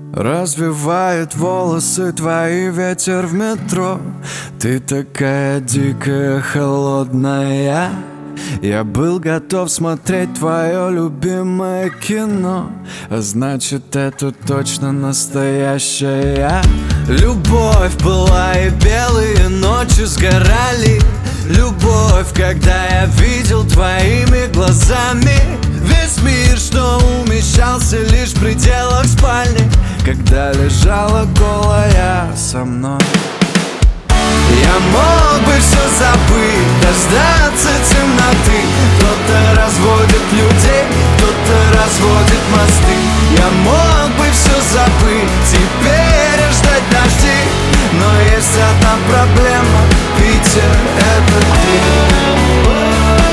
Развивает волосы твои ветер в метро. Ты такая дикая, холодная. Я был готов смотреть твое любимое кино, а значит, это точно настоящая любовь была, и белые ночи сгорали. Любовь, когда я видел твоими глазами весь мир, что умещался лишь в пределах спальни, когда лежала голая со мной. Я мог бы все забыть, дождаться темноты. Кто-то разводит людей, кто-то разводит мосты. Я мог бы все забыть, теперь ждать дождей. Но есть одна проблема, Питер, это ты.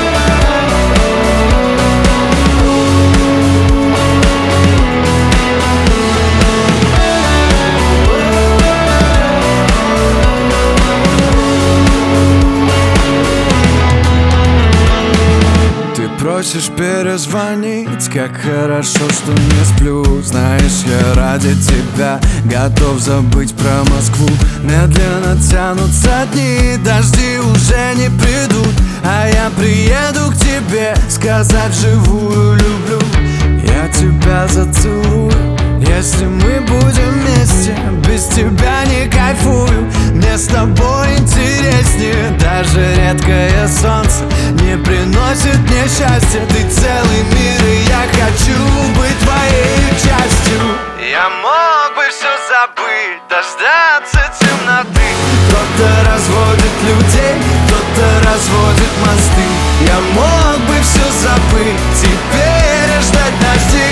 Просишь перезвонить, как хорошо, что не сплю. Знаешь, я ради тебя готов забыть про Москву. Медленно тянутся дни, дожди уже не придут, а я приеду к тебе сказать живую люблю. Я тебя зацелую, если мы будем вместе. Без тебя не кайфую, мне с тобой интереснее. Даже редкое солнце не приносит мне счастья. Ты целый мир, и я хочу быть твоей частью. Я мог бы все забыть, дождаться темноты. Кто-то разводит людей, кто-то разводит мосты. Я мог бы все забыть, теперь ждать дождей.